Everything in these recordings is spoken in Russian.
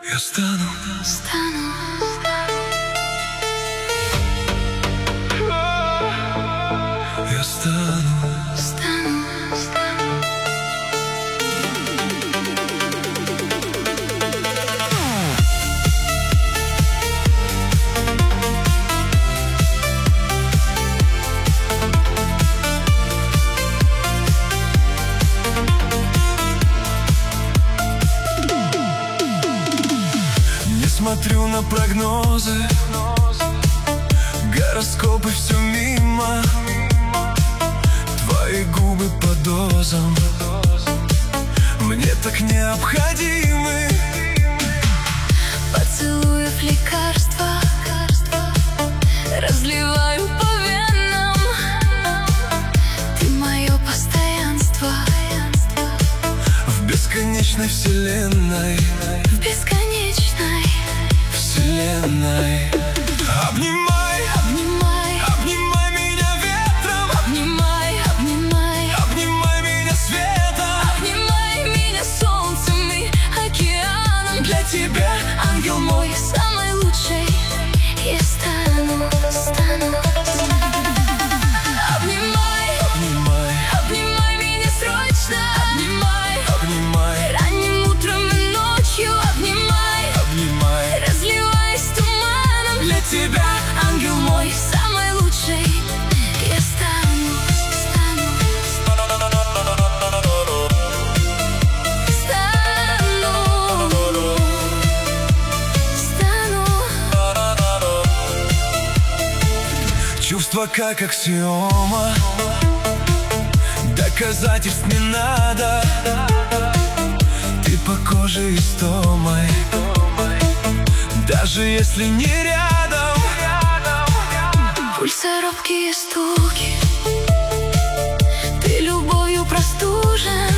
Я стану. Я стану. Смотрю на прогнозы, гороскопы, все мимо. Твои губы по дозам мне так необходимы. Поцелуев лекарства разливаю по венам. Ты мое постоянство в бесконечной вселенной. В бесконечной вселенной. Обнимай, обнимай, обнимай меня ветром. обнимай, обнимай, обнимай меня светом. обнимай меня солнцем и океаном. Для тебя, ангел мой, самый лучший. Я стану. Обнимай, обнимай, обнимай меня срочно. Обнимай, обнимай, ранним утром и ночью. Обнимай, обнимай. разливаясь туманом. Для тебя, ангел мой, самый лучший. Я стану. Чувства как аксиома, доказательств не надо. Ты по коже истомой, даже если не рядом. Пульса робкие стуки, ты любовью простужен.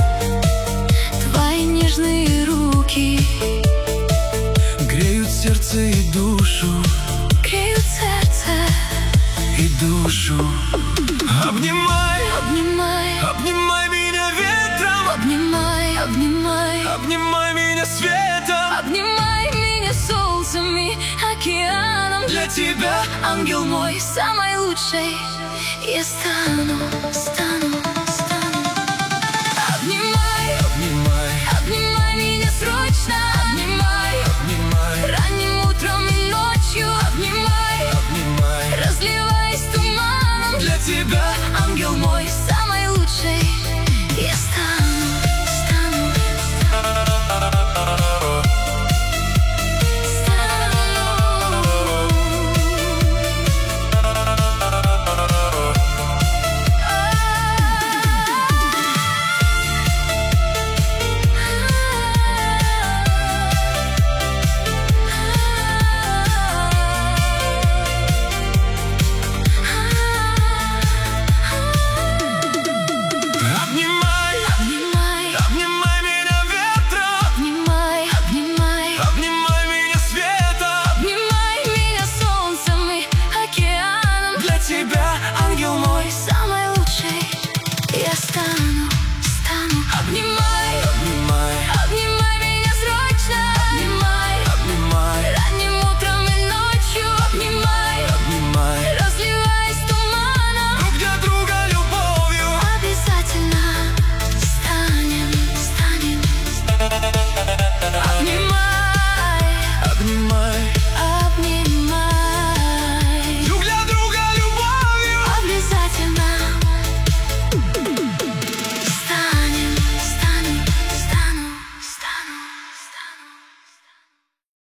Твои нежные руки греют сердце и душу, греют сердце и душу. Обнимай, обнимай, обнимай меня ветром. обнимай, обнимай, обнимай меня светом. обнимай меня солнцем и океаном. Для тебя, ангел мой, самый лучший. Я стану.